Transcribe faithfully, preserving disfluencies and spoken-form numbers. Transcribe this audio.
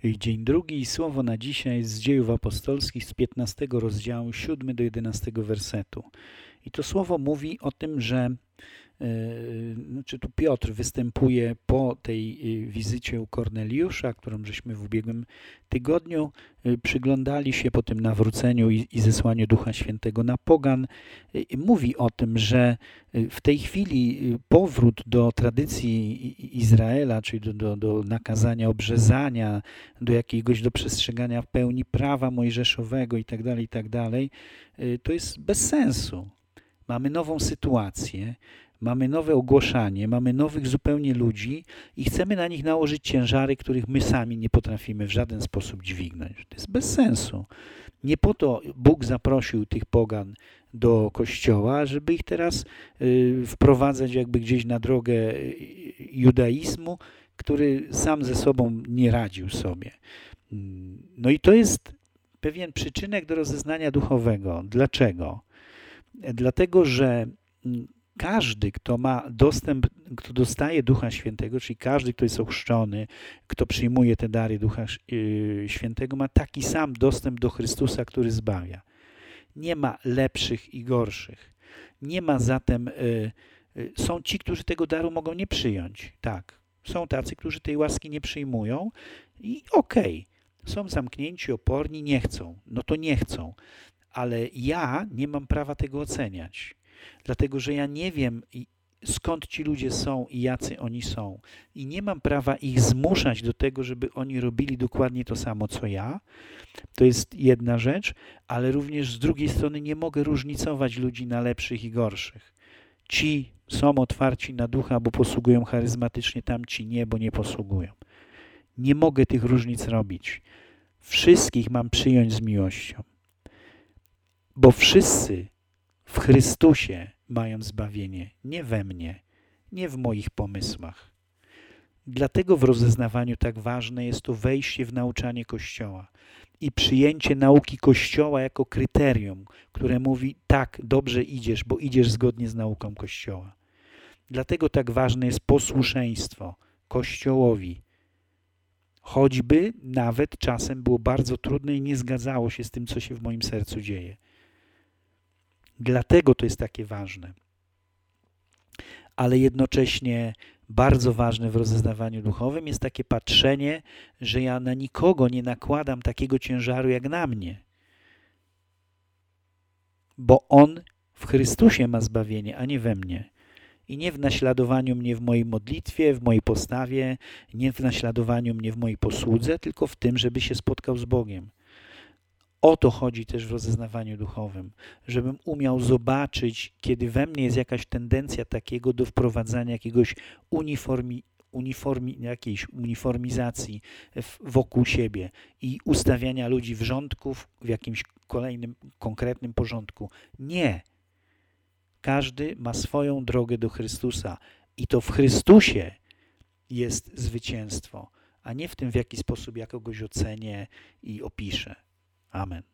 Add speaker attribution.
Speaker 1: Dzień drugi i słowo na dzisiaj z Dziejów Apostolskich z piętnastego rozdziału, siódmy do jedenastego wersetu. I to słowo mówi o tym, że yy, znaczy tu Piotr występuje po tej yy, wizycie u Korneliusza, którą żeśmy w ubiegłym tygodniu yy, przyglądali się po tym nawróceniu i, i zesłaniu Ducha Świętego na pogan. Yy, mówi o tym, że yy, w tej chwili yy, powrót do tradycji Izraela, czyli do, do, do nakazania obrzezania, do jakiegoś, do przestrzegania w pełni prawa mojżeszowego i tak dalej, i tak dalej, yy, to jest bez sensu. Mamy nową sytuację, mamy nowe ogłoszanie, mamy nowych zupełnie ludzi i chcemy na nich nałożyć ciężary, których my sami nie potrafimy w żaden sposób dźwignąć. To jest bez sensu. Nie po to Bóg zaprosił tych pogan do Kościoła, żeby ich teraz y, wprowadzać jakby gdzieś na drogę judaizmu, który sam ze sobą nie radził sobie. No i to jest pewien przyczynek do rozeznania duchowego. Dlaczego? Dlatego, że każdy, kto ma dostęp, kto dostaje Ducha Świętego, czyli każdy, kto jest ochrzczony, kto przyjmuje te dary Ducha Świętego, ma taki sam dostęp do Chrystusa, który zbawia. Nie ma lepszych i gorszych. Nie ma zatem, są ci, którzy tego daru mogą nie przyjąć. Tak, są tacy, którzy tej łaski nie przyjmują i okej, są zamknięci, oporni, nie chcą. No to nie chcą. Ale ja nie mam prawa tego oceniać, dlatego że ja nie wiem, skąd ci ludzie są i jacy oni są. I nie mam prawa ich zmuszać do tego, żeby oni robili dokładnie to samo, co ja. To jest jedna rzecz, ale również z drugiej strony nie mogę różnicować ludzi na lepszych i gorszych. Ci są otwarci na ducha, bo posługują charyzmatycznie, tamci nie, bo nie posługują. Nie mogę tych różnic robić. Wszystkich mam przyjąć z miłością. Bo wszyscy w Chrystusie mają zbawienie, nie we mnie, nie w moich pomysłach. Dlatego w rozeznawaniu tak ważne jest to wejście w nauczanie Kościoła i przyjęcie nauki Kościoła jako kryterium, które mówi tak, dobrze idziesz, bo idziesz zgodnie z nauką Kościoła. Dlatego tak ważne jest posłuszeństwo Kościołowi. Choćby nawet czasem było bardzo trudne i nie zgadzało się z tym, co się w moim sercu dzieje. Dlatego to jest takie ważne. Ale jednocześnie bardzo ważne w rozeznawaniu duchowym jest takie patrzenie, że ja na nikogo nie nakładam takiego ciężaru jak na mnie. Bo On w Chrystusie ma zbawienie, a nie we mnie. I nie w naśladowaniu mnie w mojej modlitwie, w mojej postawie, nie w naśladowaniu mnie w mojej posłudze, tylko w tym, żeby się spotkał z Bogiem. O to chodzi też w rozeznawaniu duchowym, żebym umiał zobaczyć, kiedy we mnie jest jakaś tendencja takiego do wprowadzania jakiegoś uniformi, uniformi, jakiejś uniformizacji wokół siebie i ustawiania ludzi w rządków w jakimś kolejnym, konkretnym porządku. Nie. Każdy ma swoją drogę do Chrystusa i to w Chrystusie jest zwycięstwo, a nie w tym, w jaki sposób ja kogoś ocenię i opiszę. Amen.